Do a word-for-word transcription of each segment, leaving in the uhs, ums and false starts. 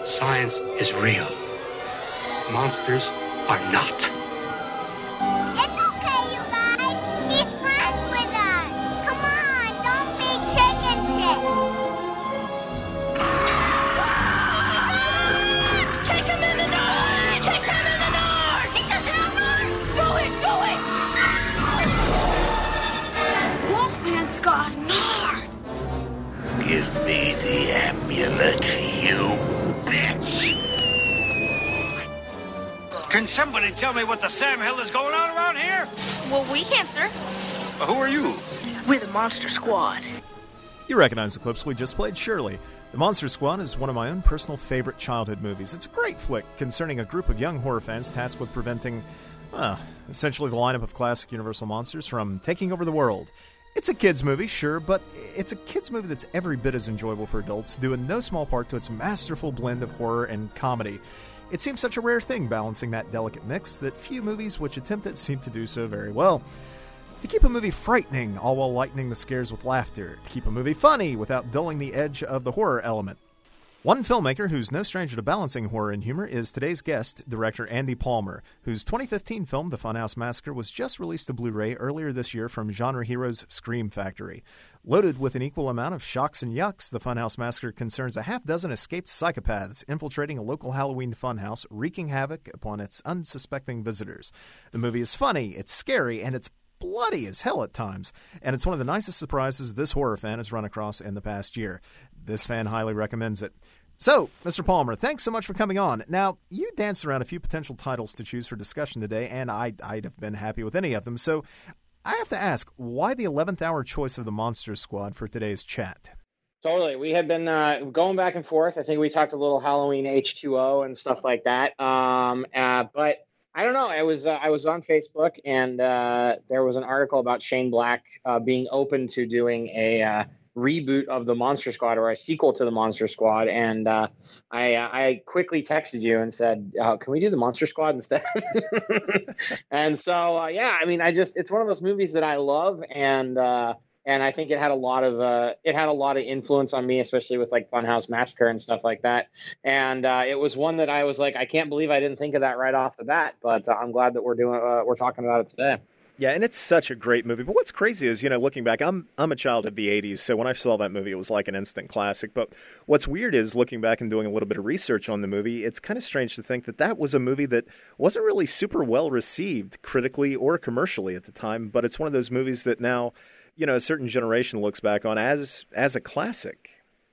Science is real. Monsters are not. It's okay, you guys. He's friends with us. Come on, don't be chicken shit. Take him in the north! Take him in the north! He doesn't have north! Do it, do it! Wolfman's got north! Give me the amulet, you bitch. Can somebody tell me what the Sam hell is going on around here? Well, we can't, sir. Uh, who are you? We're the Monster Squad. You recognize the clips we just played, surely. The Monster Squad is one of my own personal favorite childhood movies. It's a great flick concerning a group of young horror fans tasked with preventing, uh, essentially the lineup of classic Universal monsters from taking over the world. It's a kids' movie, sure, but it's a kids' movie that's every bit as enjoyable for adults, due in no small part to its masterful blend of horror and comedy. It seems such a rare thing balancing that delicate mix that few movies which attempt it seem to do so very well. To keep a movie frightening, all while lightening the scares with laughter. To keep a movie funny without dulling the edge of the horror element. One filmmaker who's no stranger to balancing horror and humor is today's guest, director Andy Palmer, whose twenty fifteen film The Funhouse Massacre was just released to Blu-ray earlier this year from genre heroes Scream Factory. Loaded with an equal amount of shocks and yucks, The Funhouse Massacre concerns a half-dozen escaped psychopaths infiltrating a local Halloween funhouse, wreaking havoc upon its unsuspecting visitors. The movie is funny, it's scary, and it's bloody as hell at times, and it's one of the nicest surprises this horror fan has run across in the past year. This fan highly recommends it. So, Mister Palmer, thanks so much for coming on. Now, you danced around a few potential titles to choose for discussion today, and I, I'd have been happy with any of them. So, I have to ask, why the eleventh hour choice of the Monster Squad for today's chat? Totally. We had been uh, going back and forth. I think we talked a little Halloween H two O and stuff like that. Um, uh, but I don't know. I was uh, I was on Facebook, and uh, there was an article about Shane Black uh, being open to doing a uh, reboot of the Monster Squad, or a sequel to the Monster Squad. And uh, I I quickly texted you and said, uh, "Can we do the Monster Squad instead?" And so uh, yeah, I mean, I just it's one of those movies that I love, and uh, and I think it had a lot of uh, it had a lot of influence on me, especially with like Funhouse Massacre and stuff like that. And uh, it was one that I was like, I can't believe I didn't think of that right off the bat. But uh, I'm glad that we're doing uh, we're talking about it today. Yeah, and it's such a great movie. But what's crazy is, you know, looking back, I'm I'm a child of the eighties, so when I saw that movie, it was like an instant classic. But what's weird is, looking back and doing a little bit of research on the movie, it's kind of strange to think that that was a movie that wasn't really super well received critically or commercially at the time. But it's one of those movies that now, you know, a certain generation looks back on as as a classic.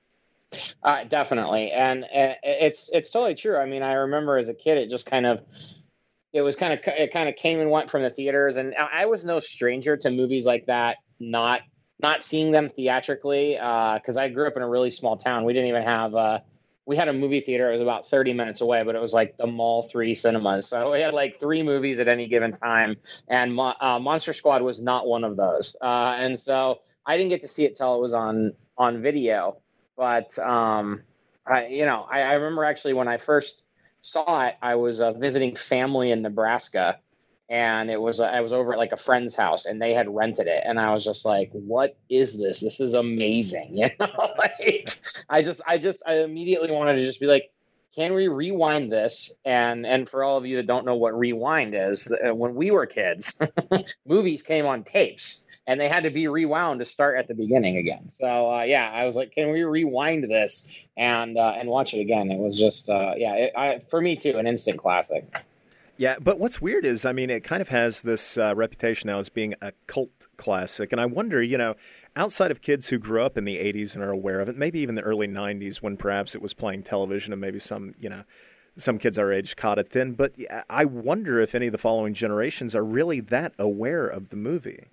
Uh, definitely, and uh, it's it's totally true. I mean, I remember as a kid, it just kind of. It was kind of it kind of came and went from the theaters, and I was no stranger to movies like that. Not not seeing them theatrically, because uh, I grew up in a really small town. We didn't even have uh, we had a movie theater. It was about thirty minutes away, but it was like the Mall three cinemas. So we had like three movies at any given time, and Mo- uh, Monster Squad was not one of those. Uh, and so I didn't get to see it till it was on on video. But um, I, you know, I, I remember actually when I first saw it, I was uh, visiting family in Nebraska, and it was uh, I was over at like a friend's house, and they had rented it, and I was just like, "What is this? This is amazing!" You know, like I just I just I immediately wanted to just be like, "Can we rewind this?" And and for all of you that don't know what rewind is, when we were kids, movies came on tapes, and they had to be rewound to start at the beginning again. So uh, yeah, I was like, "Can we rewind this and uh, and watch it again?" It was just uh, yeah, it, I, for me too, an instant classic. Yeah, but what's weird is, I mean, it kind of has this uh, reputation now as being a cult classic, and I wonder, you know, outside of kids who grew up in the eighties and are aware of it, maybe even the early nineties when perhaps it was playing television and maybe some, you know, some kids our age caught it then, but I wonder if any of the following generations are really that aware of the movie.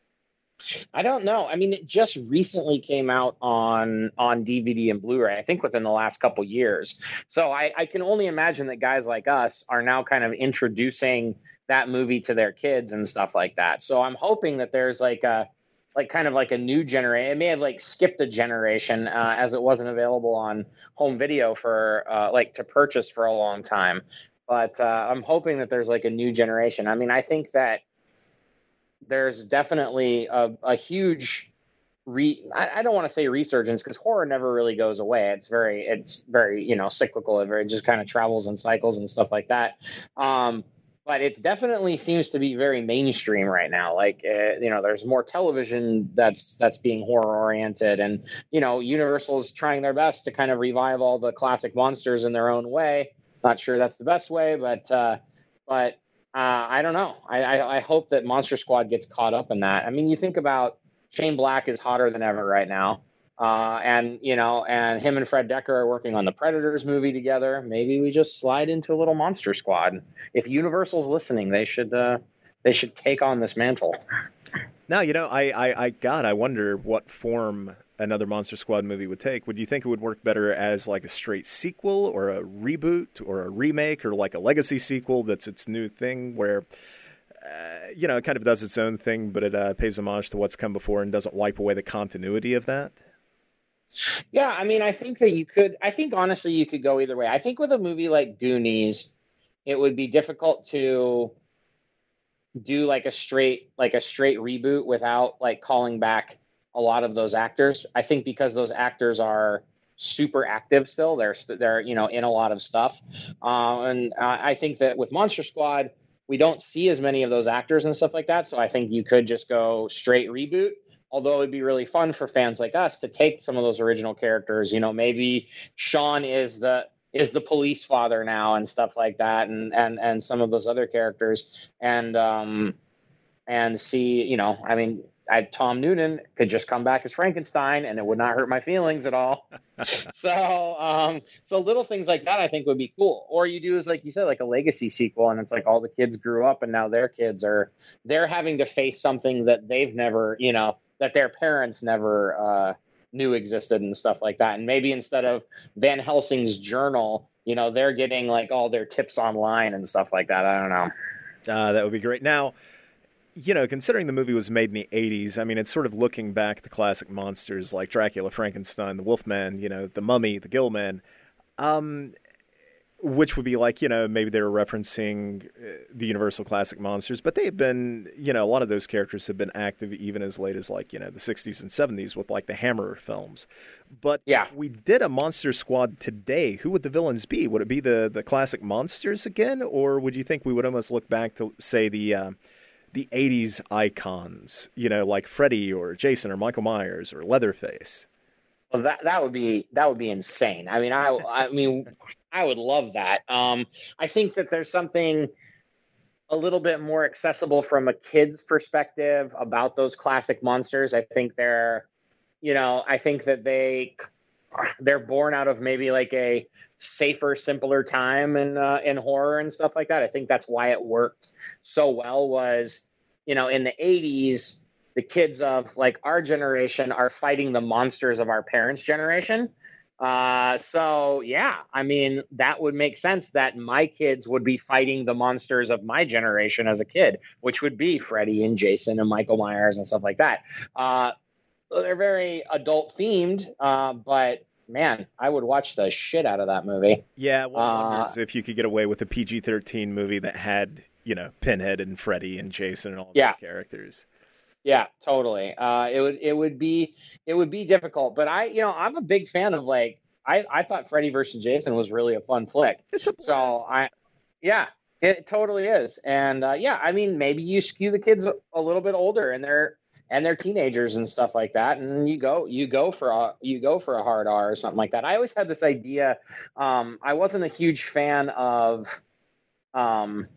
I don't know. I mean, it just recently came out on on D V D and Blu-ray, I think within the last couple years. So I, I can only imagine that guys like us are now kind of introducing that movie to their kids and stuff like that. So I'm hoping that there's like a like kind of like a new generation. It may have like skipped a generation uh, as it wasn't available on home video for uh, like to purchase for a long time. But uh, I'm hoping that there's like a new generation. I mean, I think that there's definitely a, a huge re I, I don't want to say resurgence, because horror never really goes away. It's very it's very you know cyclical. It very just kind of travels in cycles and stuff like that. Um, but it definitely seems to be very mainstream right now. Like uh, you know, there's more television that's that's being horror oriented, and you know, Universal's trying their best to kind of revive all the classic monsters in their own way. Not sure that's the best way, but uh, but uh, I don't know. I, I I hope that Monster Squad gets caught up in that. I mean, you think about Shane Black is hotter than ever right now. Uh, and, you know, and him and Fred Decker are working on the Predators movie together. Maybe we just slide into a little Monster Squad. If Universal's listening, they should uh, they should take on this mantle. Now, you know, I, I, I, God, I wonder what form another Monster Squad movie would take. Would you think it would work better as like a straight sequel or a reboot or a remake or like a legacy sequel that's its new thing where... Uh, you know, it kind of does its own thing, but it uh, pays homage to what's come before and doesn't wipe away the continuity of that? Yeah, I mean, I think that you could, I think honestly you could go either way. I think with a movie like Goonies, it would be difficult to do like a straight, like a straight reboot without like calling back a lot of those actors. I think because those actors are super active still, they're, they're you know, in a lot of stuff. Uh, and uh, I think that with Monster Squad, we don't see as many of those actors and stuff like that. So I think you could just go straight reboot, although it would be really fun for fans like us to take some of those original characters. You know, maybe Sean is the is the police father now and stuff like that, and and and some of those other characters, and um and see, you know, I mean, I, Tom Noonan could just come back as Frankenstein and it would not hurt my feelings at all. so, um, so little things like that I think would be cool. Or you do is like you said, like a legacy sequel, and it's like all the kids grew up and now their kids are, they're having to face something that they've never, you know, that their parents never uh, knew existed and stuff like that. And maybe instead of Van Helsing's journal, you know, they're getting like all their tips online and stuff like that. I don't know. Uh, that would be great. Now, you know, considering the movie was made in the eighties, I mean, it's sort of looking back to classic monsters like Dracula, Frankenstein, the Wolfman, you know, the Mummy, the Gillman, um, which would be like, you know, maybe they were referencing the Universal classic monsters, but they have been, you know, a lot of those characters have been active even as late as like, you know, the sixties and seventies with like the Hammer films. But yeah. if we did a Monster Squad today, who would the villains be? Would it be the, the classic monsters again? Or would you think we would almost look back to, say, the... Uh, the eighties icons, you know, like Freddy or Jason or Michael Myers or Leatherface? Well, that that would be that would be insane. I mean, I I mean, I would love that. Um, I think that there's something a little bit more accessible from a kid's perspective about those classic monsters. I think they're, you know, I think that they they're born out of maybe like a safer, simpler time in uh, in horror and stuff like that. I think that's why it worked so well. Was, you know, in the eighties, the kids of like our generation are fighting the monsters of our parents' generation. Uh, so yeah, I mean, that would make sense that my kids would be fighting the monsters of my generation as a kid, which would be Freddy and Jason and Michael Myers and stuff like that. Uh, they're very adult themed, uh, but man, I would watch the shit out of that movie. Yeah, one uh, wonders if you could get away with a P G thirteen movie that had, you know, Pinhead and Freddy and Jason and all yeah. those characters. Yeah, totally. Uh, it would it would be it would be difficult, but I you know I'm a big fan of like I, I thought Freddy versus Jason was really a fun flick. It's a blast. So I yeah, it totally is, and uh, yeah, I mean maybe you skew the kids a little bit older and they're and they're teenagers and stuff like that, and you go you go for a you go for a hard R or something like that. I always had this idea. Um, I wasn't a huge fan of. Um,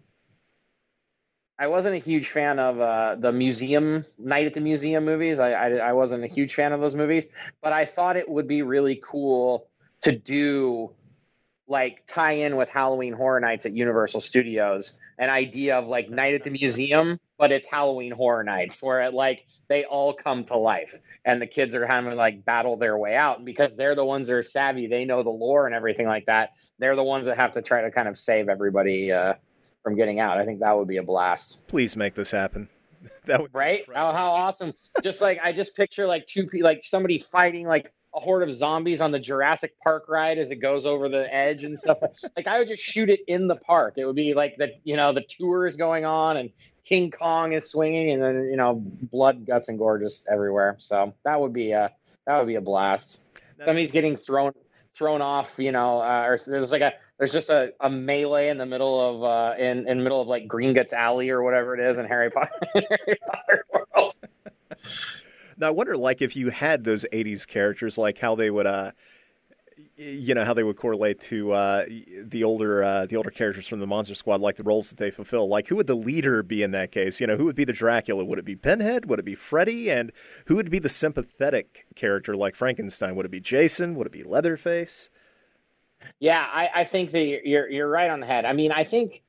I wasn't a huge fan of uh, the museum Night at the Museum movies. I, I I wasn't a huge fan of those movies, but I thought it would be really cool to do like tie in with Halloween Horror Nights at Universal Studios, an idea of like Night at the Museum, but it's Halloween Horror Nights where it like they all come to life and the kids are having to like battle their way out. And because they're the ones that are savvy, they know the lore and everything like that. They're the ones that have to try to kind of save everybody uh, from getting out. I think that would be a blast. Please make this happen. That would right? How, how awesome. Just like, I just picture like two people, like somebody fighting like a horde of zombies on the Jurassic Park ride as it goes over the edge and stuff. Like I would just shoot it in the park. It would be like the, you know, the tour is going on and King Kong is swinging, and then you know blood, guts, and gore just everywhere. So that would be a that would be a blast. Somebody's getting thrown thrown off, you know, uh, or there's like a there's just a, a melee in the middle of uh, in in the middle of like Gringotts Alley or whatever it is in Harry Potter, Harry Potter world. Now I wonder, like, if you had those eighties characters, like how they would, uh, you know, how they would correlate to uh, the older uh, the older characters from the Monster Squad, like the roles that they fulfill. Like, who would the leader be in that case? You know, who would be the Dracula? Would it be Pinhead? Would it be Freddy? And who would be the sympathetic character like Frankenstein? Would it be Jason? Would it be Leatherface? Yeah, I, I think that you're you're right on the head. I mean, I think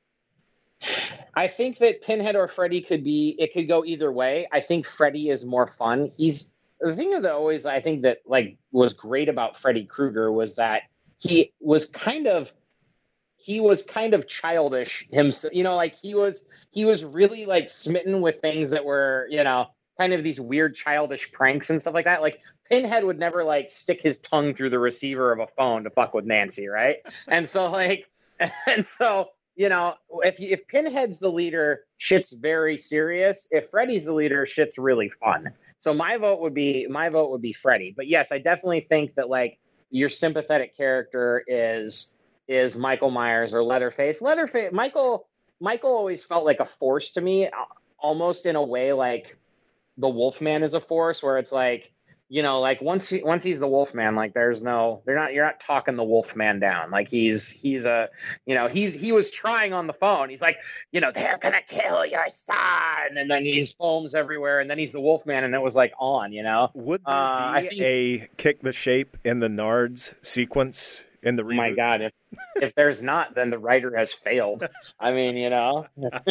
I think that Pinhead or Freddy could be. It could go either way. I think Freddy is more fun. He's the thing that always I think that like was great about Freddy Krueger was that he was kind of he was kind of childish himself. You know, like he was he was really like smitten with things that were, you know, kind of these weird childish pranks and stuff like that. Like Pinhead would never like stick his tongue through the receiver of a phone to fuck with Nancy, right? And so like and so you know, if if Pinhead's the leader, shit's very serious. If Freddy's the leader, shit's really fun. So my vote would be my vote would be Freddy. But yes, I definitely think that like your sympathetic character is is Michael Myers or Leatherface. Leatherface Michael Michael always felt like a force to me, almost in a way like the Wolfman is a force, where it's like, you know, like once he, once he's the Wolfman, like there's no, they're not, you're not talking the Wolfman down. Like he's, he's a, you know, he's, he was trying on the phone. He's like, you know, they're going to kill your son. And then he's foams everywhere. And then he's the Wolfman. And it was like on, you know, would there uh, be I think, a kick the shape in the Nards sequence in the reboot? Oh my God. If, if there's not, then the writer has failed. I mean, you know,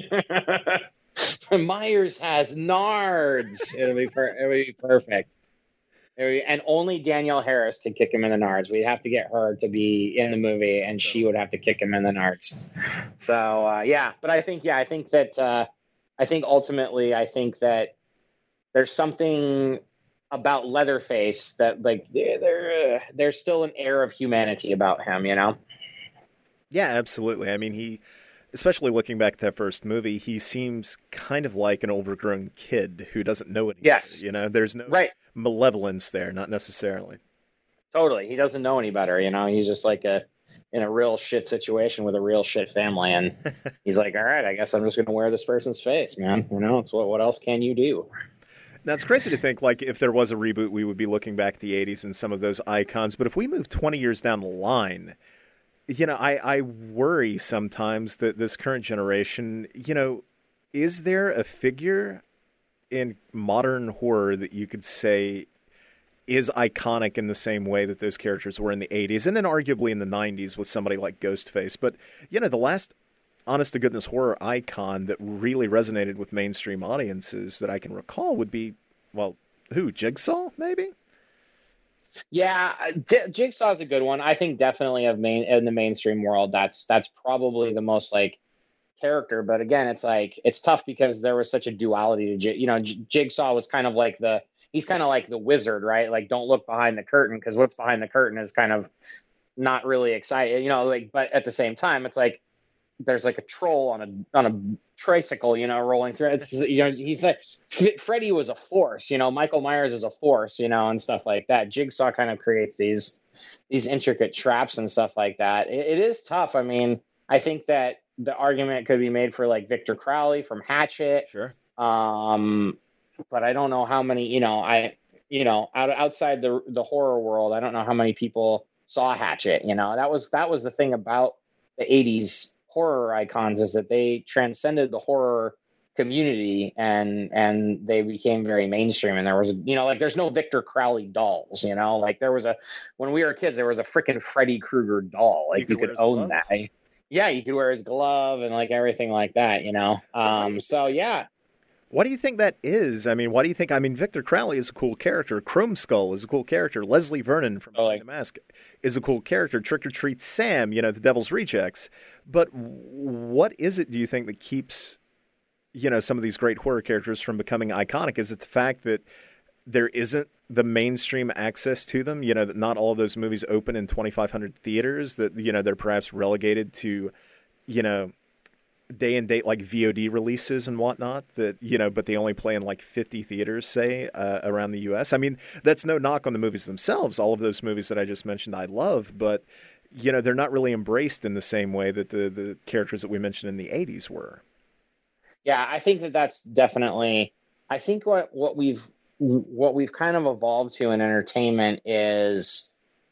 Myers has Nards. It'll be, per- it'll be perfect. And only Danielle Harris could kick him in the nards. We'd have to get her to be in the movie, and she would have to kick him in the nards. So uh, yeah, but I think yeah, I think that uh, I think ultimately, I think that there's something about Leatherface that like there uh, there's still an air of humanity about him, you know? Yeah, absolutely. I mean, he, especially looking back at that first movie, he seems kind of like an overgrown kid who doesn't know any Yes, better, you know, there's no right. malevolence there, not necessarily. Totally. He doesn't know any better, you know. He's just like a in a real shit situation with a real shit family, and he's like, all right, I guess I'm just going to wear this person's face, man. You know, it's what what else can you do? Now, it's crazy to think, like, if there was a reboot, we would be looking back at the eighties and some of those icons, but if we move twenty years down the line, you know, I, I worry sometimes that this current generation, you know, is there a figure in modern horror that you could say is iconic in the same way that those characters were in the eighties, and then arguably in the nineties with somebody like Ghostface? But, you know, the last honest-to-goodness horror icon that really resonated with mainstream audiences that I can recall would be, well, who? Jigsaw, maybe? Yeah, J- Jigsaw is a good one. I think definitely of main in the mainstream world, that's that's probably the most like character. But again, it's like it's tough because there was such a duality to J- you know J- Jigsaw was kind of like the he's kind of like the wizard, right? Like don't look behind the curtain, because what's behind the curtain is kind of not really exciting, you know. Like, but at the same time, it's like there's like a troll on a on a tricycle, you know, rolling through. It's you know he's like Freddy was a force, you know. Michael Myers is a force, you know, and stuff like that. Jigsaw kind of creates these these intricate traps and stuff like that. It, it is tough. I mean, I think that the argument could be made for like Victor Crowley from Hatchet. Sure. Um, but I don't know how many, you know, I you know out outside the the horror world, I don't know how many people saw Hatchet. You know, that was that was the thing about the eighties horror icons, is that they transcended the horror community and and they became very mainstream. And there was, you know, like there's no Victor Crowley dolls, you know, like there was a, when we were kids, there was a freaking Freddy Krueger doll. Like you, you could own that. Yeah. You could wear his glove and like everything like that, you know? Um, so yeah. Why do you think that is? I mean, why do you think, I mean, Victor Crowley is a cool character. Chrome Skull is a cool character. Leslie Vernon from oh, like, The Mask is a cool character. Trick or Treat Sam, you know, the Devil's Rejects. But what is it, do you think, that keeps, you know, some of these great horror characters from becoming iconic? Is it the fact that there isn't the mainstream access to them? You know, that not all of those movies open in twenty-five hundred theaters, that, you know, they're perhaps relegated to, you know, day and date like V O D releases and whatnot that, you know, but they only play in like fifty theaters, say, uh, around the U S. I mean, that's no knock on the movies themselves. All of those movies that I just mentioned I love, but, you know, they're not really embraced in the same way that the, the characters that we mentioned in the eighties were. Yeah, I think that that's definitely, I think what, what we've, what we've kind of evolved to in entertainment is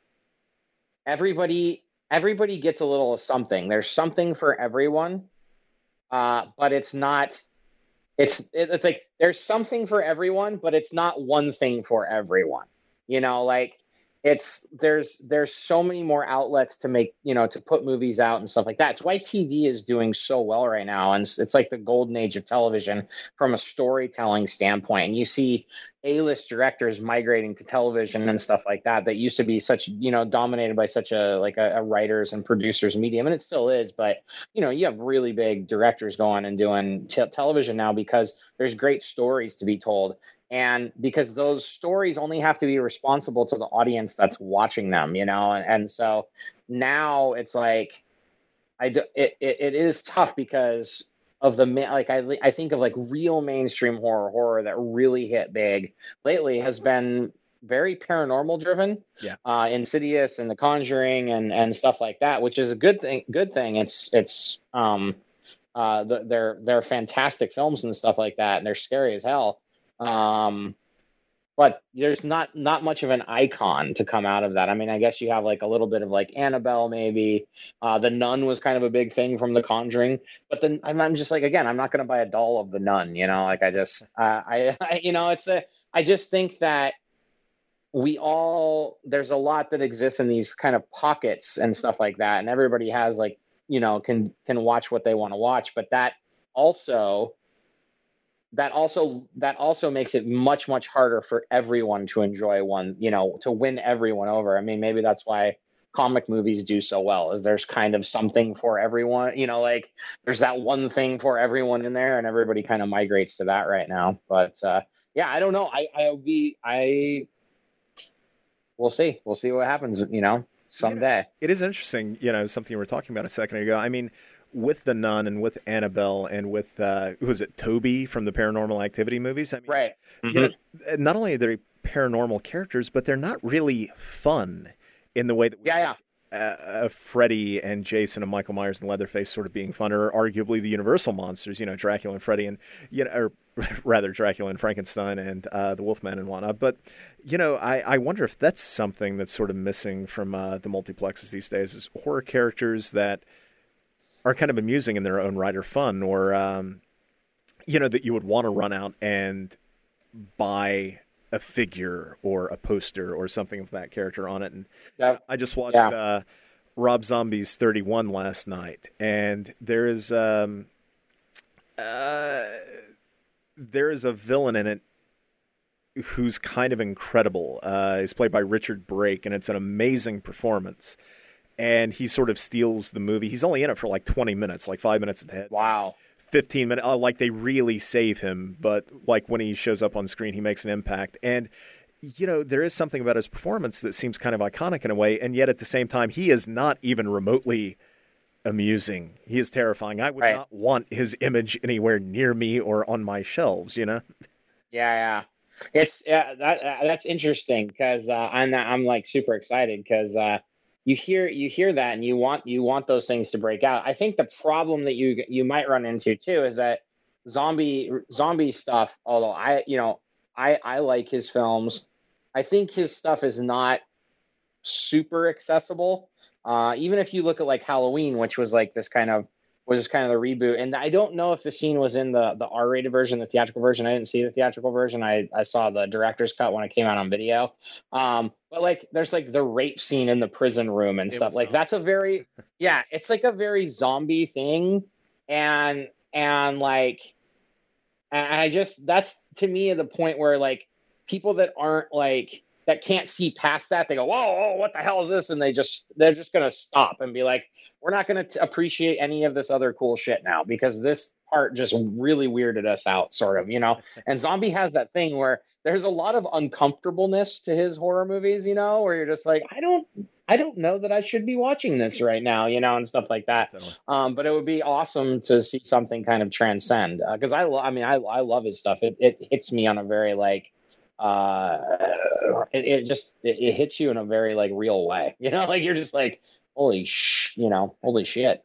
everybody, everybody gets a little of something. There's something for everyone. Uh, but it's not, it's, it's like, there's something for everyone, but it's not one thing for everyone, you know, like it's, there's, there's so many more outlets to make, you know, to put movies out and stuff like that. It's why T V is doing so well right now. And it's, it's like the golden age of television from a storytelling standpoint. And you see A-list directors migrating to television and stuff like that, that used to be such, you know, dominated by such a, like a, a writers and producers medium. And it still is, but you know, you have really big directors going and doing t- television now because there's great stories to be told. And because those stories only have to be responsible to the audience that's watching them, you know? And, and so now it's like, I do, it, it, it is tough because of the, like, I, I think of like real mainstream horror, horror that really hit big lately has been very paranormal driven. Yeah. Uh, Insidious and The Conjuring and, and stuff like that, which is a good thing, good thing. It's, it's, um, uh, the, they're, they're fantastic films and stuff like that. And they're scary as hell. Um, but there's not, not much of an icon to come out of that. I mean, I guess you have like a little bit of like Annabelle, maybe. Uh, the Nun was kind of a big thing from The Conjuring, but then I'm, I'm just like, again, I'm not going to buy a doll of the Nun, you know, like I just, uh, I, I, you know, it's a, I just think that we all, there's a lot that exists in these kind of pockets and stuff like that. And everybody has like, you know, can, can watch what they want to watch, but that also, that also that also makes it much, much harder for everyone to enjoy one, you know, to win everyone over. I mean, maybe that's why comic movies do so well, is there's kind of something for everyone, you know, like there's that one thing for everyone in there and everybody kind of migrates to that right now. But uh, yeah, I don't know. I, I'll be, I, we'll see. We'll see what happens, you know, someday. Yeah, it is interesting, you know, something you were talking about a second ago. I mean, with The Nun and with Annabelle and with, uh, who was it, Toby from the Paranormal Activity movies? I mean, right. Mm-hmm. You know, not only are they paranormal characters, but they're not really fun in the way that we yeah, yeah. Uh, uh, Freddy and Jason and Michael Myers and Leatherface sort of being fun, or arguably the Universal monsters, you know, Dracula and Freddy and, you know, or rather Dracula and Frankenstein and uh, the Wolfman and whatnot. But, you know, I, I wonder if that's something that's sort of missing from uh, the multiplexes these days, is horror characters that are kind of amusing in their own right or fun, or, um, you know, that you would want to run out and buy a figure or a poster or something of that character on it. And yeah. I just watched yeah. uh, Rob Zombie's thirty-one last night, and there is um, uh, there is a villain in it who's kind of incredible. Uh, he's played by Richard Brake, and it's an amazing performance. And he sort of steals the movie. He's only in it for like twenty minutes, like five minutes at the head. Wow. fifteen minutes. Oh, like they really save him. But like when he shows up on screen, he makes an impact. And, you know, there is something about his performance that seems kind of iconic in a way. And yet at the same time, he is not even remotely amusing. He is terrifying. I would right. not want his image anywhere near me or on my shelves, you know? Yeah, yeah. It's yeah, that uh, that's interesting because uh, I'm I'm like super excited because uh, you hear you hear that and you want you want those things to break out. I think the problem that you you might run into too is that zombie zombie stuff. Although I you know I I like his films, I think his stuff is not super accessible. Uh, even if you look at like Halloween, which was like this kind of was just kind of the reboot. And I don't know if the scene was in the, the R-rated version, the theatrical version. I didn't see the theatrical version. I, I saw the director's cut when it came out on video. Um, but like, there's like the rape scene in the prison room and it stuff. Like, that's a very, yeah, it's like a very zombie thing. And, and like, and I just, that's to me the point where like people that aren't like, that can't see past that, they go, whoa, whoa, what the hell is this? And they just, they're just going to stop and be like, we're not going to appreciate any of this other cool shit now because this part just really weirded us out, sort of, you know? And Zombie has that thing where there's a lot of uncomfortableness to his horror movies, you know, where you're just like, I don't, I don't know that I should be watching this right now, you know, and stuff like that. Definitely. Um, but it would be awesome to see something kind of transcend because I, lo- I mean, I, I love his stuff. It, it hits me on a very like, uh, it, it just it, it hits you in a very like real way, you know, like you're just like, holy sh, you know, holy shit.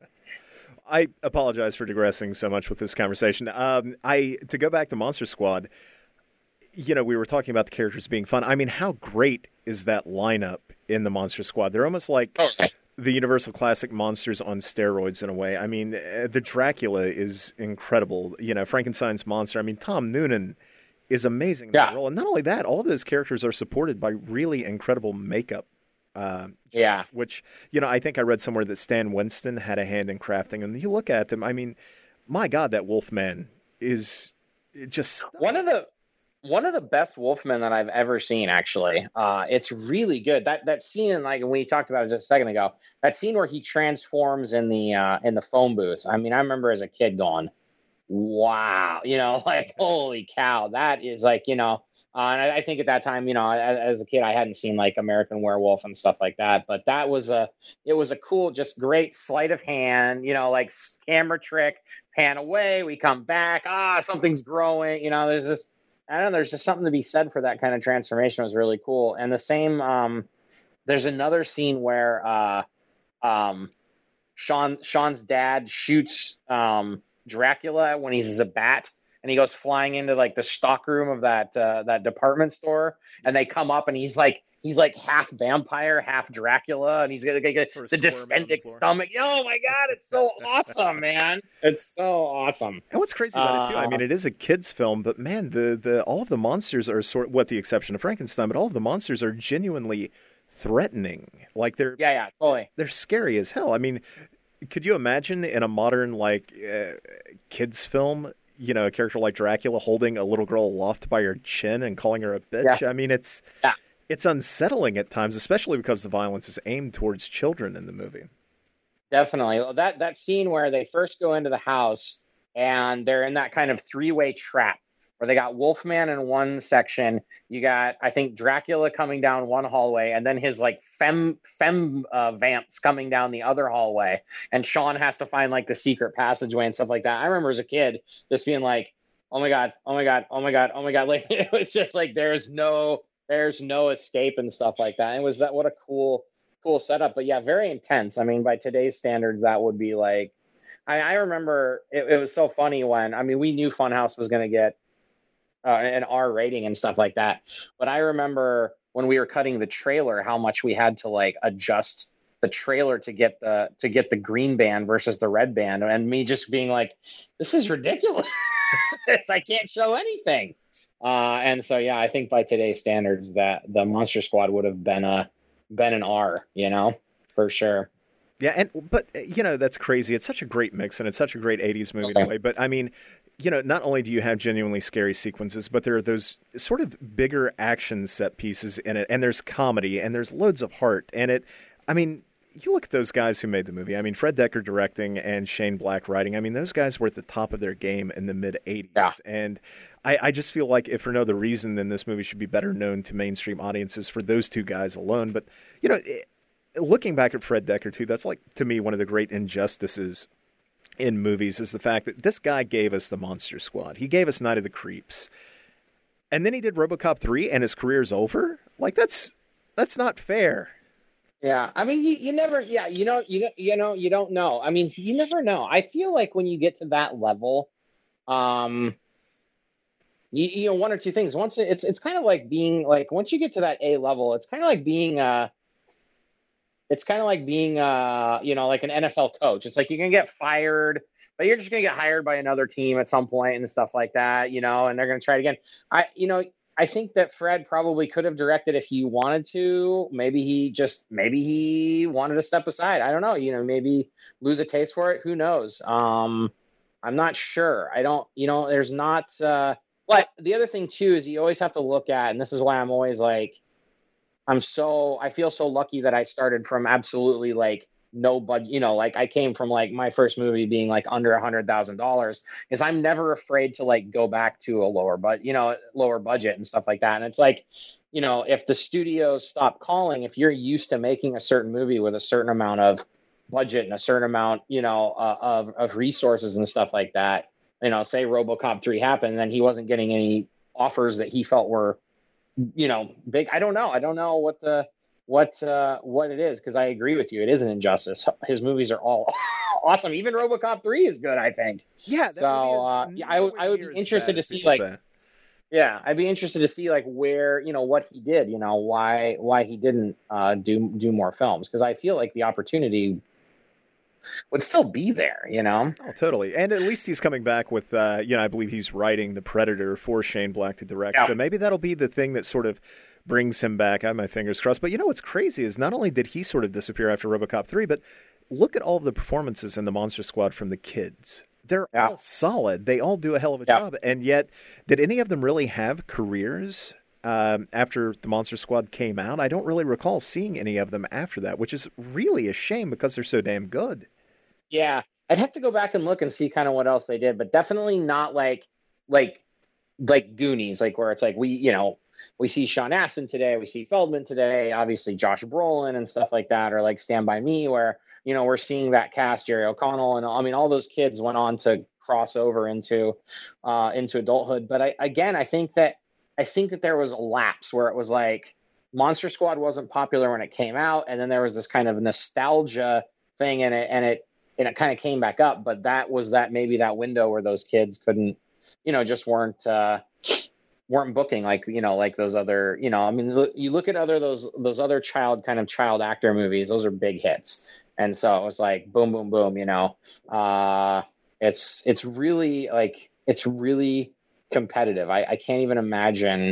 I apologize for digressing so much with this conversation. Um, I to go back to Monster Squad. You know, we were talking about the characters being fun. I mean, how great is that lineup in the Monster Squad? They're almost like Okay. the Universal Classic monsters on steroids in a way. I mean, uh, the Dracula is incredible. You know, Frankenstein's monster. I mean, Tom Noonan is amazing in Yeah. that role. And not only that, all of those characters are supported by really incredible makeup. Uh, Yeah. Which, you know, I think I read somewhere that Stan Winston had a hand in crafting. And you look at them, I mean, my God, that Wolfman is just... One of the one of the best Wolfmen that I've ever seen, actually. Uh, it's really good. That that scene, in, like we talked about it just a second ago, that scene where he transforms in the uh, in the phone booth. I mean, I remember as a kid going, "Wow," you know, like holy cow, that is like, you know. Uh, and I, I think at that time, you know, as, as a kid, I hadn't seen like American Werewolf and stuff like that. But that was a, it was a cool, just great sleight of hand, you know, like s- camera trick, pan away, we come back, ah, something's growing, you know. There's just, I don't know, there's just something to be said for that kind of transformation. It was really cool. And the same, um, there's another scene where uh, um, Sean Sean's dad shoots um, Dracula when he's a bat. And he goes flying into like the stock room of that uh, that department store, and they come up, and he's like he's like half vampire, half Dracula, and he's got like, Sort of the squirming on the distended floor. stomach. Oh my God, it's so awesome, man! It's so awesome. And what's crazy about it too? I Uh, mean, it is a kids' film, but man, the, the all of the monsters are sort, with the exception of Frankenstein, but all of the monsters are genuinely threatening. Like they're Yeah, yeah, totally. they're scary as hell. I mean, could you imagine in a modern like uh, kids' film, you know, a character like Dracula holding a little girl aloft by her chin and calling her a bitch? I mean, it's Yeah. it's unsettling at times, especially because the violence is aimed towards children in the movie. Definitely. Well, That that scene where they first go into the house and they're in that kind of three-way trap where they got Wolfman in one section, you got I think Dracula coming down one hallway, and then his like fem fem uh, vamps coming down the other hallway, and Sean has to find like the secret passageway and stuff like that. I remember as a kid just being like, "Oh my God, oh my God, oh my God, oh my God!" Like it was just like there's no there's no escape and stuff like that. And it was that what a cool cool setup. But yeah, very intense. I mean, by today's standards, that would be like. I, I remember it, it was so funny when I mean we knew Funhouse was going to get uh, an R rating and stuff like that, but I remember when we were cutting the trailer how much we had to like adjust the trailer to get the to get the green band versus the red band, and me just being like, this is ridiculous. I can't show anything. Uh, and so yeah, I think by today's standards that the Monster Squad would have been a been an R, you know, for sure. Yeah, and but you know that's crazy. It's such a great mix, and it's such a great eighties movie in a way. But I mean, you know, not only do you have genuinely scary sequences, but there are those sort of bigger action set pieces in it, and there's comedy, and there's loads of heart, and it. I mean, you look at those guys who made the movie. I mean, Fred Dekker directing and Shane Black writing. I mean, those guys were at the top of their game in the mid eighties, Yeah. and I, I just feel like if for no other reason, then this movie should be better known to mainstream audiences for those two guys alone. But you know. It, Looking back at Fred Dekker, too, that's like, to me, one of the great injustices in movies is the fact that this guy gave us the Monster Squad. He gave us Night of the Creeps. And then he did RoboCop three, and his career's over? Like, that's that's not fair. Yeah, I mean, you, you never, yeah, you know, you know, you know, you don't know. I mean, you never know. I feel like when you get to that level, um, you, you know, one or two things. Once it's it's kind of like being like once you get to that A level, it's kind of like being uh It's kind of like being, uh, you know, like an N F L coach. It's like you're going to get fired, but you're just going to get hired by another team at some point and stuff like that, you know, and they're going to try it again. I, you know, I think that Fred probably could have directed if he wanted to. Maybe he just, maybe he wanted to step aside. I don't know, you know, maybe lose a taste for it. Who knows? Um, I'm not sure. I don't, you know, there's not, uh, but the other thing too is you always have to look at, and this is why I'm always like, I'm so I feel so lucky that I started from absolutely like no budget, you know, like I came from like my first movie being like under a hundred thousand dollars, because I'm never afraid to like go back to a lower, but you know, lower budget and stuff like that. And it's like, you know, if the studios stop calling, if you're used to making a certain movie with a certain amount of budget and a certain amount, you know, uh, of of resources and stuff like that, you know, say RoboCop three happened, then he wasn't getting any offers that he felt were, you know, big. I don't know. I don't know what the what uh, what it is, because I agree with you. It is an injustice. His movies are all awesome. Even RoboCop three is good, I think. Yeah. That so uh, movie is yeah, I, w- I would be interested to see like. Say. Yeah, I'd be interested to see like where, you know, what he did, you know, why why he didn't uh, do do more films, because I feel like the opportunity would still be there, you know. Oh, totally. And at least he's coming back with, uh, you know, I believe he's writing The Predator for Shane Black to direct. Yeah. So maybe that'll be the thing that sort of brings him back. I have my fingers crossed. But you know what's crazy is not only did he sort of disappear after RoboCop three, but look at all of the performances in the Monster Squad from the kids. They're yeah. all solid. They all do a hell of a yeah. job. And yet, did any of them really have careers um, after the Monster Squad came out? I don't really recall seeing any of them after that, which is really a shame because they're so damn good. Yeah, I'd have to go back and look and see kind of what else they did, but definitely not like like like Goonies, like where it's like we, you know, we see Sean Astin today, we see Feldman today, obviously Josh Brolin and stuff like that, or like Stand By Me, where, you know, we're seeing that cast, Jerry O'Connell, and I mean, all those kids went on to cross over into uh, into adulthood. But I, again, I think that I think that there was a lapse where it was like Monster Squad wasn't popular when it came out, and then there was this kind of nostalgia thing in it, and it and it kind of came back up. But that was that maybe that window where those kids couldn't, you know, just weren't. Uh, weren't booking like, you know, like those other, you know, I mean, look, you look at other, those, those other child kind of child actor movies, those are big hits. And so it was like, boom, boom, boom, you know, uh, it's, it's really like, it's really competitive. I, I can't even imagine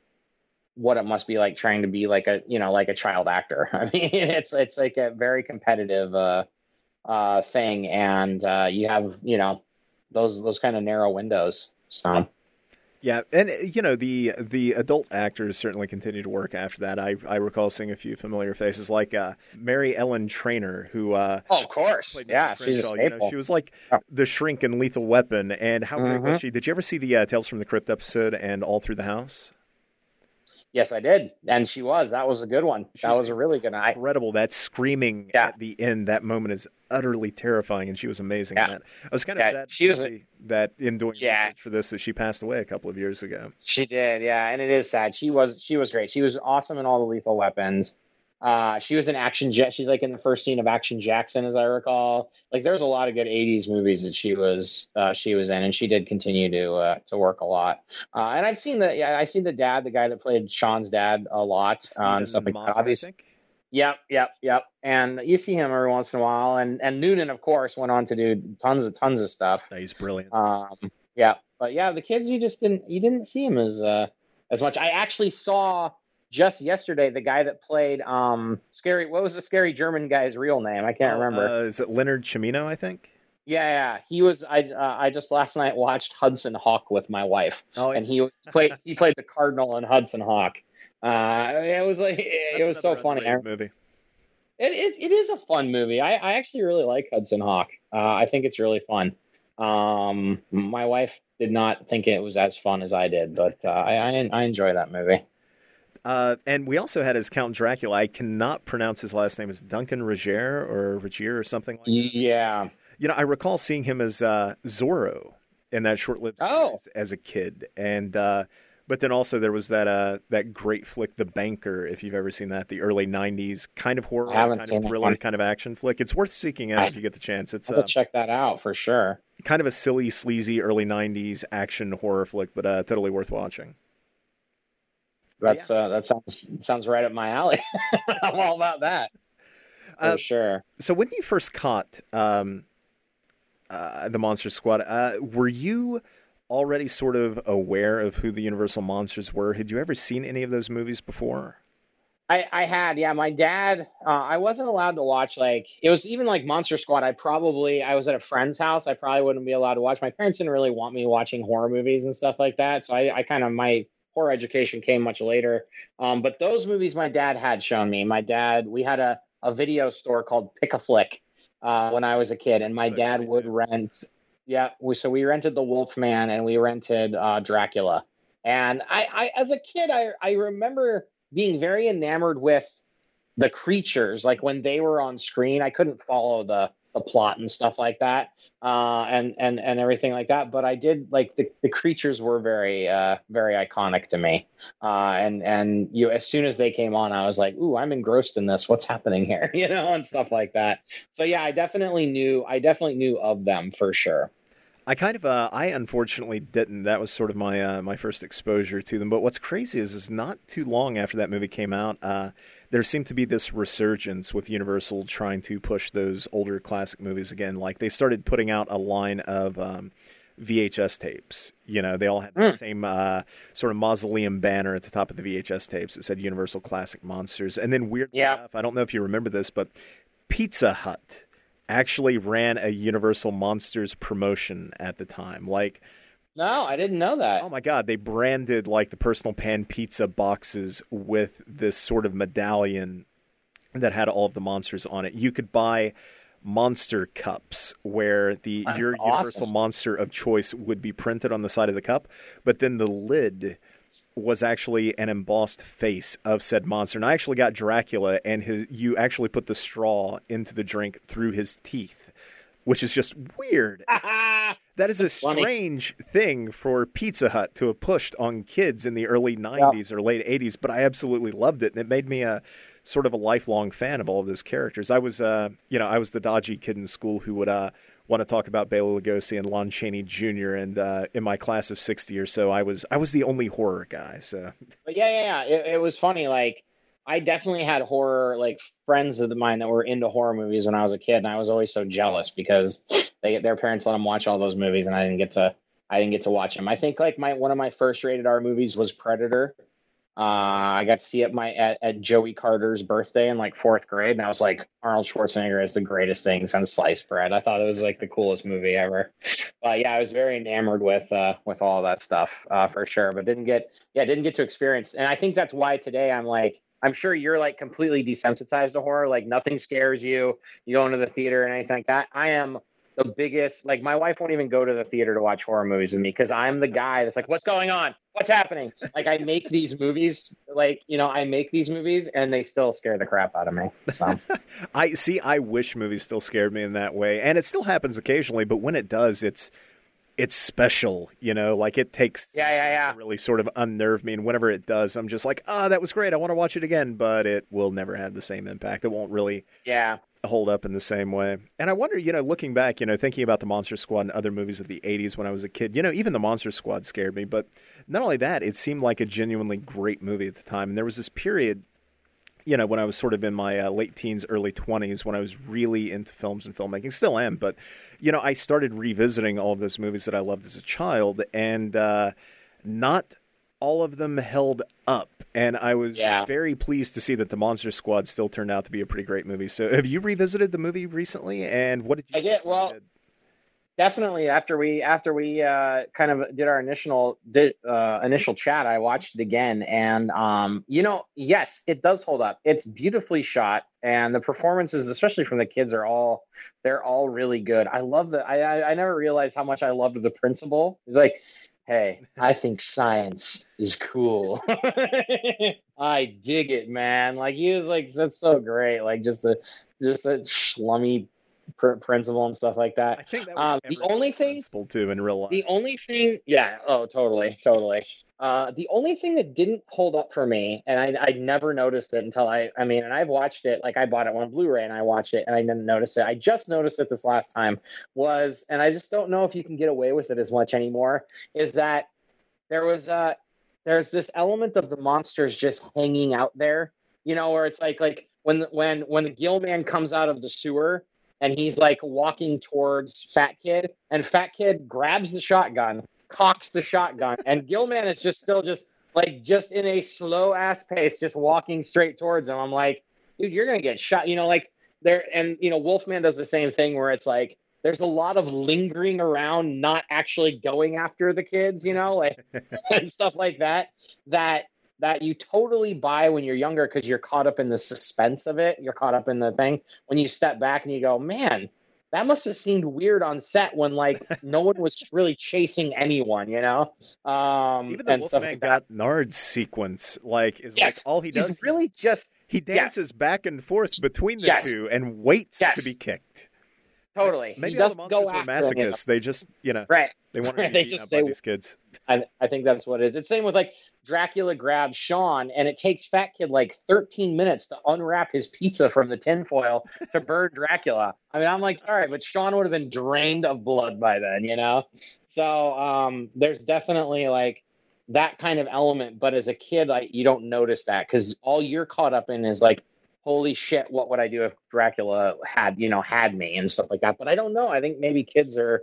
what it must be like trying to be like a, you know, like a child actor. I mean, it's, it's like a very competitive, uh, uh, thing. And, uh, you have, you know, those, those kind of narrow windows. So. Yeah, and, you know, the the adult actors certainly continue to work after that. I I recall seeing a few familiar faces, like uh, Mary Ellen Trainor, who... Uh, oh, of course. Yeah, she's a staple. You know, she was like oh. the Shrink in Lethal Weapon, and how great mm-hmm. was she? Did you ever see the uh, Tales from the Crypt episode and All Through the House? Yes, I did, and she was. That was a good one. She that was, was a really good one. Incredible. That screaming yeah. at the end, that moment is utterly terrifying, and she was amazing yeah. in that. I was kind of yeah, sad she was a, that in doing yeah. research for this that she passed away a couple of years ago. She did, yeah, and it is sad. She was she was great. She was awesome in all the Lethal Weapons. Uh, she was in Action Jet. She's like in the first scene of Action Jackson, as I recall. Like, there's a lot of good eighties movies that she was uh, she was in, and she did continue to uh, to work a lot. Uh, and I've seen the yeah, I've seen the dad, the guy that played Sean's dad, a lot uh, and stuff like that. Obviously, yep, yep, yep. And you see him every once in a while. And and Noonan, of course, went on to do tons of tons of stuff. Yeah, he's brilliant. Um, yeah, but yeah, the kids you just didn't you didn't see him as uh, as much. I actually saw. Just yesterday, the guy that played um, scary, what was the scary German guy's real name? I can't oh, remember. Uh, is it Leonard Chimino, I think? Yeah, yeah. He was. I uh, I just last night watched Hudson Hawk with my wife, oh, yeah. and he played he played the Cardinal in Hudson Hawk. Uh, it was like it, it was so funny. Movie. It is. It is a fun movie. I, I actually really like Hudson Hawk. Uh, I think it's really fun. Um, my wife did not think it was as fun as I did, but uh, I, I I enjoy that movie. Uh, and we also had as Count Dracula. I cannot pronounce his last name. Is Duncan Regier or Regier or something like that? Yeah. You know, I recall seeing him as uh, Zorro in that short-lived oh. series as a kid. And uh, but then also there was that uh, that great flick, The Banker, if you've ever seen that, the early nineties kind of horror, kind of thriller, kind of action flick. It's worth seeking out I, if you get the chance. It's I'll uh, check that out for sure. Kind of a silly, sleazy early nineties action horror flick, but uh, totally worth watching. That's yeah. uh, that sounds sounds right up my alley. I'm all about that for uh, sure. So when you first caught um, uh, the Monster Squad, uh, were you already sort of aware of who the Universal Monsters were? Had you ever seen any of those movies before? I, I had, yeah. My dad, uh, I wasn't allowed to watch, like, it was even like Monster Squad. I probably, I was at a friend's house. I probably wouldn't be allowed to watch. My parents didn't really want me watching horror movies and stuff like that. So I, I kind of, my horror education came much later. Um, but those movies my dad had shown me. My dad, we had a, a video store called Pick-a-Flick uh, when I was a kid, and my So dad great, would yeah. rent. Yeah, we, so we rented the Wolfman and we rented uh, Dracula. And I, I, as a kid, I, I remember being very enamored with the creatures. Like when they were on screen, I couldn't follow the, the plot and stuff like that, uh, and and and everything like that. But I did like the, the creatures were very uh, very iconic to me. Uh, and and you, as soon as they came on, I was like, ooh, I'm engrossed in this. What's happening here? You know, and stuff like that. So yeah, I definitely knew. I definitely knew of them for sure. I kind of, uh, I unfortunately didn't. That was sort of my uh, my first exposure to them. But what's crazy is, is not too long after that movie came out, uh, there seemed to be this resurgence with Universal trying to push those older classic movies again. Like they started putting out a line of um, V H S tapes. You know, they all had the Mm. same uh, sort of mausoleum banner at the top of the V H S tapes that said Universal Classic Monsters. And then weirdly Yeah. enough, I don't know if you remember this, but Pizza Hut actually ran a Universal Monsters promotion at the time. Like, No, I didn't know that. oh my God, they branded like the personal pan pizza boxes with this sort of medallion that had all of the monsters on it. You could buy monster cups where the That's your awesome. Universal monster of choice would be printed on the side of the cup, but then the lid was actually an embossed face of said monster. And I actually got Dracula, and his you actually put the straw into the drink through his teeth, which is just weird. That is a funny. strange thing for Pizza Hut to have pushed on kids in the early nineties or late eighties, but I absolutely loved it, and it made me a sort of a lifelong fan of all of those characters. I was, uh, you know, I was the dodgy kid in school who would uh, want to talk about Bela Lugosi and Lon Chaney Junior And uh, in my class of sixty or so, I was I was the only horror guy. So, But yeah, yeah, yeah. It, it was funny. Like, I definitely had horror, like friends of mine that were into horror movies when I was a kid, and I was always so jealous because they their parents let them watch all those movies, and I didn't get to I didn't get to watch them. I think like my one of my first rated R movies was Predator. Uh, I got to see it my at, at Joey Carter's birthday in like fourth grade, and I was like, Arnold Schwarzenegger is the greatest thing since sliced bread. I thought it was like the coolest movie ever. But yeah, I was very enamored with uh, with all that stuff uh, for sure. But didn't get yeah didn't get to experience, and I think that's why today I'm like. I'm sure you're like completely desensitized to horror. Like nothing scares you. You go into the theater and anything like that. I am the biggest, like my wife won't even go to the theater to watch horror movies with me because I'm the guy that's like, what's going on? What's happening? Like I make these movies, like, you know, I make these movies and they still scare the crap out of me. So I see, I wish movies still scared me in that way. And it still happens occasionally, but when it does, it's it's special, you know, like it takes yeah, yeah, yeah. to really sort of unnerve me. And whenever it does, I'm just like, ah, oh, that was great. I want to watch it again, but it will never have the same impact. It won't really Yeah. hold up in the same way. And I wonder, you know, looking back, you know, thinking about the Monster Squad and other movies of the eighties when I was a kid, you know, even the Monster Squad scared me. But not only that, it seemed like a genuinely great movie at the time. And there was this period, you know, when I was sort of in my uh, late teens, early twenties, when I was really into films and filmmaking, still am, but, you know, I started revisiting all of those movies that I loved as a child, and uh, not all of them held up. And I was Yeah. very pleased to see that the Monster Squad still turned out to be a pretty great movie. So have you revisited the movie recently, and what did you I did. think when you Well, did? definitely after we after we uh, kind of did our initial did, uh, initial chat, I watched it again, and um, you know, yes, it does hold up. It's beautifully shot, and the performances, especially from the kids, are all they're all really good. I love the. I I, I never realized how much I loved the principal. He's like, hey, I think science is cool. I dig it, man. Like he was like that's so great. Like just a just a schlummy pr- principal and stuff like that. I think that was Um, the everyone's only thing, principle, too, in real life. the only thing, yeah, oh, totally, totally. Uh, the only thing that didn't hold up for me, and I, I never noticed it until I, I mean, and I've watched it, like I bought it on Blu-ray and I watched it and I didn't notice it. I just noticed it this last time was, and I just don't know if you can get away with it as much anymore, is that there was, uh, there's this element of the monsters just hanging out there, you know, where it's like, like when, when, when the Gill Man comes out of the sewer, and he's like walking towards Fat Kid, and Fat Kid grabs the shotgun, cocks the shotgun, and Gillman is just still just like just in a slow ass pace, just walking straight towards him. I'm like, dude, you're gonna get shot, you know, like there. And you know, Wolfman does the same thing where it's like there's a lot of lingering around, not actually going after the kids, you know, like and stuff like that. That that you totally buy when you're younger because you're caught up in the suspense of it. You're caught up in the thing. When you step back and you go, man, that must have seemed weird on set when like no one was really chasing anyone, you know? Um, Even the and stuff Wolfman like got that. Nard's sequence, like, is Yes, like all he does. He's really just he dances back and forth between the Yes. two and waits Yes. to be kicked. totally. Maybe he all the doesn't monsters go were after masochists. anyone. They just, you know, Right. they wanted to be They beaten just- up by they- these kids. I, I think that's what it is. It's same with like Dracula grabs Sean, and it takes Fat Kid like thirteen minutes to unwrap his pizza from the tinfoil to burn Dracula. I mean, I'm like, sorry, but Sean would have been drained of blood by then, you know? So um, there's definitely like that kind of element. But as a kid, like, you don't notice that because all you're caught up in is like, holy shit, what would I do if Dracula had, you know, had me and stuff like that. But I don't know. I think maybe kids are,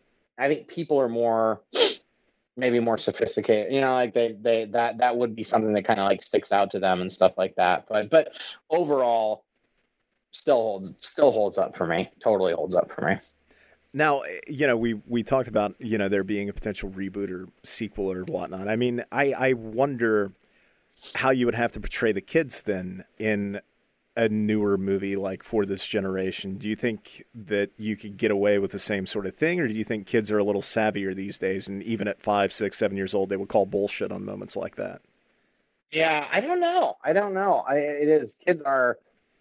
I think people are more, maybe more sophisticated, you know, like they, they, that, that would be something that kind of like sticks out to them and stuff like that. But, but overall still holds, still holds up for me. Totally holds up for me. Now, you know, we, we talked about, you know, there being a potential reboot or sequel or whatnot. I mean, I, I wonder how you would have to portray the kids then in a newer movie like for this generation. Do you think that you could get away with the same sort of thing, or do you think kids are a little savvier these days, and even at five, six, seven years old, they would call bullshit on moments like that? Yeah, I don't know. I don't know. I, it is. Kids are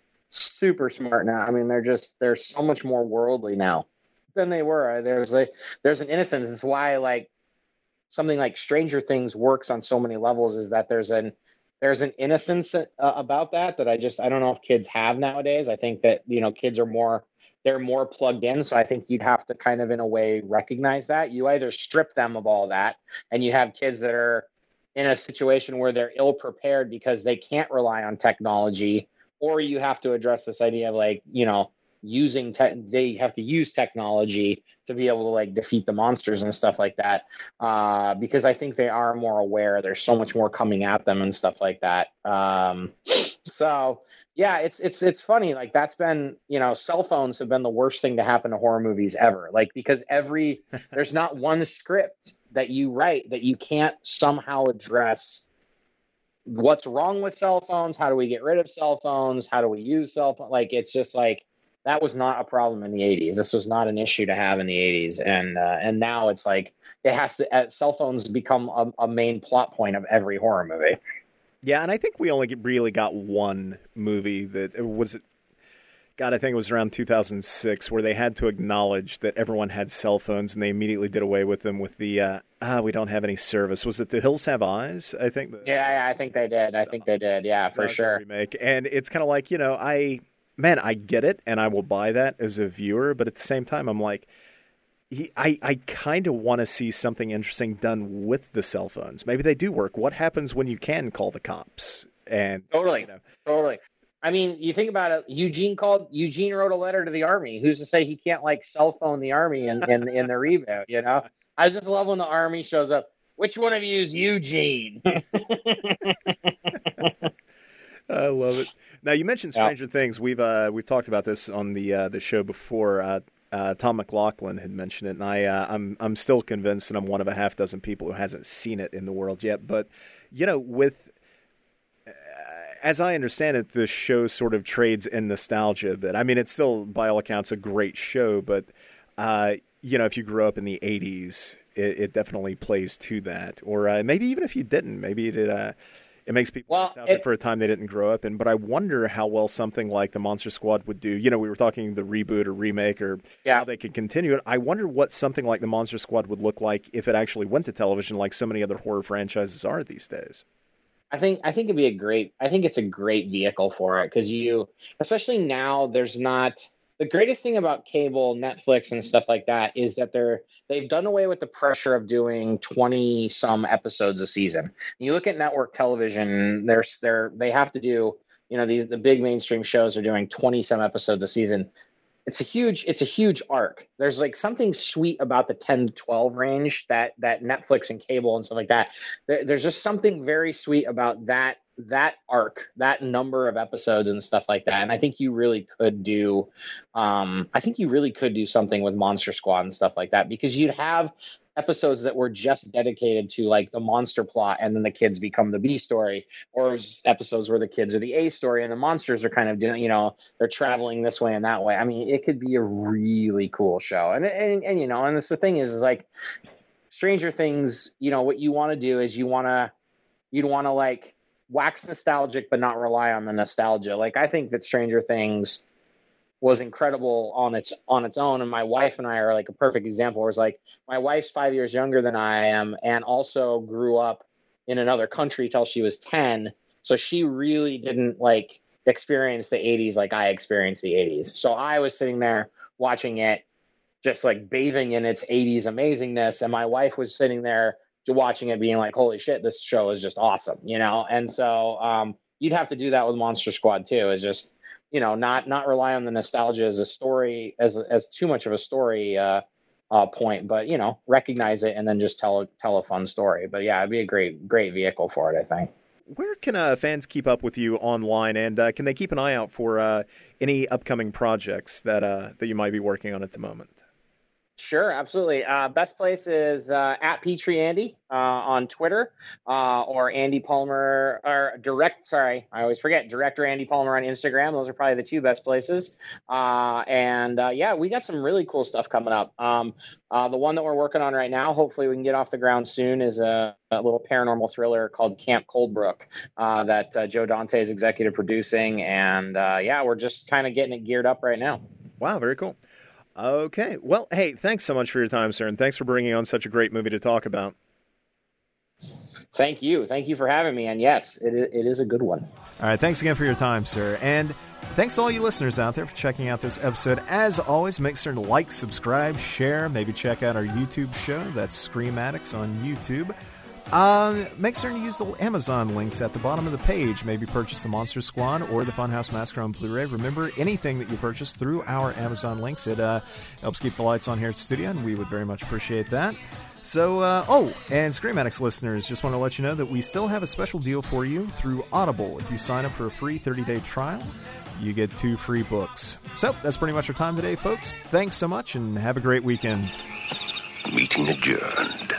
super smart now. I mean, they're just, they're so much more worldly now than they were. There's like, there's an innocence. It's why like something like Stranger Things works on so many levels, is that there's an, There's an innocence uh, about that that I just, I don't know if kids have nowadays. I think that, you know, kids are more, they're more plugged in. So I think you'd have to kind of in a way recognize that. You either strip them of all that and you have kids that are in a situation where they're ill prepared because they can't rely on technology, or you have to address this idea of like, you know, using tech, they have to use technology to be able to like defeat the monsters and stuff like that. Uh, because I think they are more aware. There's so much more coming at them and stuff like that. Um, so yeah, it's, it's, it's funny. Like that's been, you know, cell phones have been the worst thing to happen to horror movies ever. Like, because every, there's not one script that you write that you can't somehow address what's wrong with cell phones. How do we get rid of cell phones? How do we use cell phones? Like, it's just like, that was not a problem in the eighties. This was not an issue to have in the eighties. And, uh, and now it's like, it has to, uh, cell phones become a, a main plot point of every horror movie. Yeah. And I think we only get, really got one movie that it was, God, I think it was around two thousand six, where they had to acknowledge that everyone had cell phones, and they immediately did away with them with the, uh, ah, we don't have any service. Was it The Hills Have Eyes? I think. The, yeah, yeah, I think they did. I think they did. Yeah, for sure. Remake. And it's kind of like, you know, I, man, I get it, and I will buy that as a viewer, but at the same time, I'm like, he, I, I kind of want to see something interesting done with the cell phones. Maybe they do work. What happens when you can call the cops? And Totally, you know, totally. I mean, you think about it. Eugene called. Eugene wrote a letter to the army. Who's to say he can't like cell phone the army in in, in the reboot? You know, I just love when the army shows up. Which one of you is Eugene? I love it. Now you mentioned Yeah. Stranger Things. We've uh, we've talked about this on the uh, the show before. Uh, uh, Tom McLaughlin had mentioned it, and I uh, I'm I'm still convinced that I'm one of a half dozen people who hasn't seen it in the world yet. But you know, with as I understand it, the show sort of trades in nostalgia a bit. I mean, it's still, by all accounts, a great show, but, uh, you know, if you grew up in the eighties, it, it definitely plays to that. Or uh, maybe even if you didn't, maybe it uh, it makes people Well, nostalgic it- for a time they didn't grow up in. But I wonder how well something like the Monster Squad would do. You know, we were talking the reboot or remake or Yeah. how they could continue it. I wonder what something like the Monster Squad would look like if it actually went to television like so many other horror franchises are these days. I think I think it'd be a great. I think it's a great vehicle for it because you, especially now, there's not the greatest thing about cable, Netflix, and stuff like that is that they're they've done away with the pressure of doing twenty some episodes a season. You look at network television, there's they're they have to do, you know, these the big mainstream shows are doing twenty some episodes a season. It's a huge it's a huge arc. There's like something sweet about the ten to twelve range that that Netflix and cable and stuff like that. There, there's just something very sweet about that that arc, that number of episodes and stuff like that. And I think you really could do um I think you really could do something with Monster Squad and stuff like that, because you'd have episodes that were just dedicated to like the monster plot, and then the kids become the B story, or episodes where the kids are the A story and the monsters are kind of doing, you know, they're traveling this way and that way. I mean, it could be a really cool show. And, and, and you know, and it's the thing is, is like Stranger Things, you know, what you want to do is you want to, you'd want to like wax nostalgic, but not rely on the nostalgia. Like, I think that Stranger Things was incredible on its on its own, and my wife and I are like a perfect example. Where it's like my wife's five years younger than I am, and also grew up in another country till she was ten, so she really didn't like experience the eighties like I experienced the eighties. So I was sitting there watching it, just like bathing in its eighties amazingness, and my wife was sitting there watching it being like, holy shit, this show is just awesome, you know. And so um you'd have to do that with Monster Squad too, is just, you know, not not rely on the nostalgia as a story, as as too much of a story uh, uh, point, but, you know, recognize it and then just tell tell a fun story. But yeah, it'd be a great great vehicle for it, I think. Where can uh, fans keep up with you online, and uh, can they keep an eye out for uh, any upcoming projects that uh, that you might be working on at the moment? Sure, absolutely. Uh, best place is uh, at Petrie Andy uh, on Twitter, uh, or Andy Palmer, or direct. Sorry, I always forget. Director Andy Palmer on Instagram. Those are probably the two best places. Uh, and uh, yeah, we got some really cool stuff coming up. Um, uh, the one that we're working on right now, hopefully we can get off the ground soon, is a, a little paranormal thriller called Camp Coldbrook uh, that uh, Joe Dante is executive producing. And uh, yeah, we're just kind of getting it geared up right now. Wow, very cool. Okay. Well, hey, thanks so much for your time, sir, and thanks for bringing on such a great movie to talk about. Thank you. Thank you for having me. And yes, it it is a good one. All right. Thanks again for your time, sir. And thanks to all you listeners out there for checking out this episode. As always, make sure to like, subscribe, share, maybe check out our YouTube show. That's Scream Addicts on YouTube. Uh, make sure to use the Amazon links at the bottom of the page. Maybe purchase the Monster Squad or the Funhouse Massacre on Blu-ray. Remember, anything that you purchase through our Amazon links, it uh, helps keep the lights on here at the studio, and we would very much appreciate that. So, uh, oh, and Scream Addicts listeners, just want to let you know that we still have a special deal for you through Audible. If you sign up for a free thirty-day trial, you get two free books. So, that's pretty much our time today, folks. Thanks so much, and have a great weekend. Meeting adjourned.